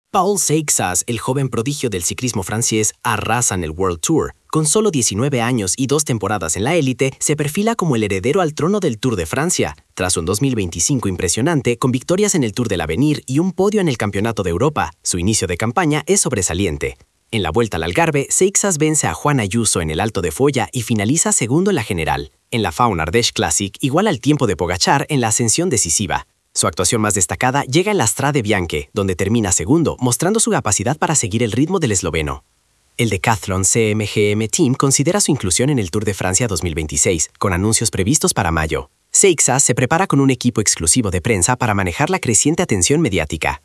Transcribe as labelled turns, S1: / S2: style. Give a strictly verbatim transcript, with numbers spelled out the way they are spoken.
S1: Paul Seixas, el joven prodigio del ciclismo francés, arrasa en el World Tour. Con solo diecinueve años y dos temporadas en la élite, se perfila como el heredero al trono del Tour de Francia, tras un dos mil veinticinco impresionante con victorias en el Tour del Avenir y un podio en el Campeonato de Europa. Su inicio de campaña es sobresaliente. En la Vuelta al Algarve, Seixas vence a Juan Ayuso en el Alto de Foya y finaliza segundo en la general. En la Faun Ardèche Classic iguala al tiempo de Pogačar en la ascensión decisiva. Su actuación más destacada llega en la Strade Bianche, donde termina segundo, mostrando su capacidad para seguir el ritmo del esloveno. El Decathlon C M G M Team considera su inclusión en el Tour de Francia dos mil veintiséis, con anuncios previstos para mayo. Seixas se prepara con un equipo exclusivo de prensa para manejar la creciente atención mediática.